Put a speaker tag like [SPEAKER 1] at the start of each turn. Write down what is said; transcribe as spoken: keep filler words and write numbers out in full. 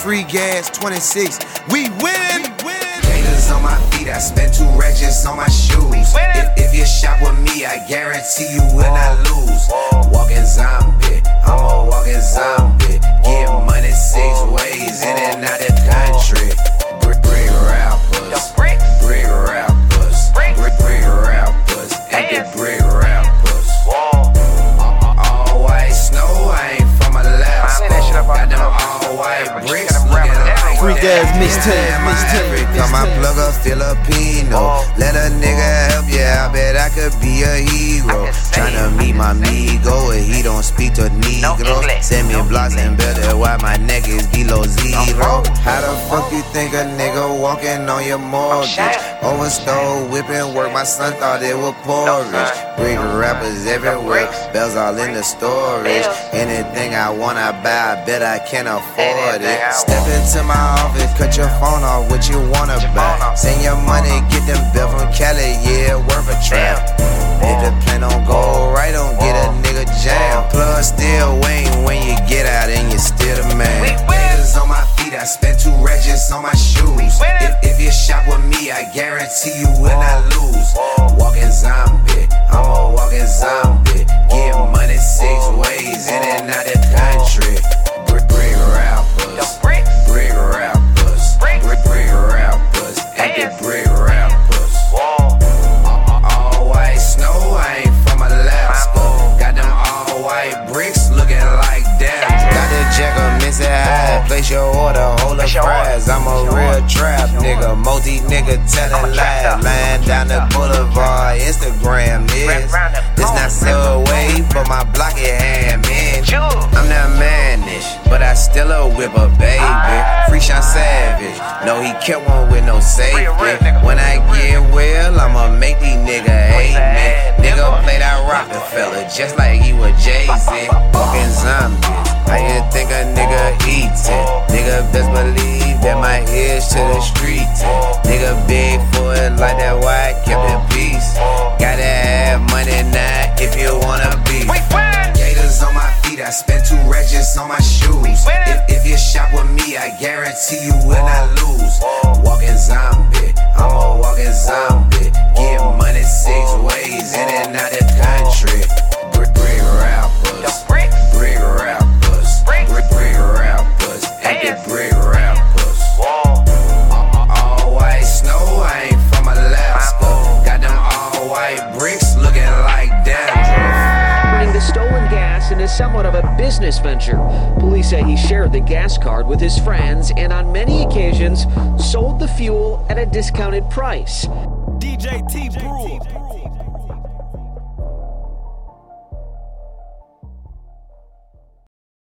[SPEAKER 1] free gas, twenty-six. We win!
[SPEAKER 2] Gators on my feet, I spent two regis on my shoes. If, if you shop with me, I guarantee you will not lose. Walking zombie, I'm a walking zombie. Get money six ways in and out the country. Brick, brick rappers, brick rappers, brick, brick rappers, empty brick rappers. All white snow, I ain't from Alaska. Got them all white bricks looking like
[SPEAKER 1] Freak ass mixtape, mixtape.
[SPEAKER 2] Come I plug a Filipino. Let a nigga help you, I bet I could be a hero. Tryna meet my amigo, and he don't speak to Negro. Send me blocks and better why my neck is below zero. How the fuck you think a nigga walking on your mortgage? Overstole, whipping work, my son thought it was porridge. Brick rappers everywhere, bells all in the storage. Anything I want I buy, I bet I can afford it. Step into my office, cut your phone off, what you wanna buy. Send your money, get them bill from Cali, yeah, worth a trap. If the plan don't go right, don't get a nigga jam. Plus still waiting when you get out and you still the man. Gators on my feet, I spent two regis on my shoes. If, if you shop with me, I guarantee you will not lose. Walking zombie, I'm a walking zombie. Get money six ways in and out the country. Brick, brick rappers, brick rappers, brick, brick rappers, empty brick rappers. All white snow, I ain't from Alaska. Got them all white bricks looking like damn. Got the jacker missing high, place your order, hold the prize. I'm a real trap nigga, multi nigga telling lies. Lying down the boulevard, Instagram is. This not Subway, but my block it hand, man. I'm not mannish, but I still a whipper, baby. Free Sean Savage, no he kept one with no safety. When I get well, I'ma make these nigga hate me. Nigga play that Rockefeller just like he was Jay-Z. Walking zombies, I didn't think a nigga eats it. Nigga best believe that my ears to the streets. Nigga big for it like that, why I kept it peace. Gotta have money now if you wanna be. Gators on my feet, I spent two regis on my shoes. If, if you shop with me, I guarantee you will not lose. Walking zombie, I'm a walking zombie. Get money six ways in and out the country. Brick, brick rappers, brick rappers, brick, brick rappers, empty brick rappers. All white snow, I ain't from Alaska. Got them all white bricks looking like dandruff.
[SPEAKER 3] Turning the stolen gas into somewhat of a business venture. Police say he shared the gas card with his friends and on many occasions sold the fuel at a discounted price.
[SPEAKER 4] D J T Brew.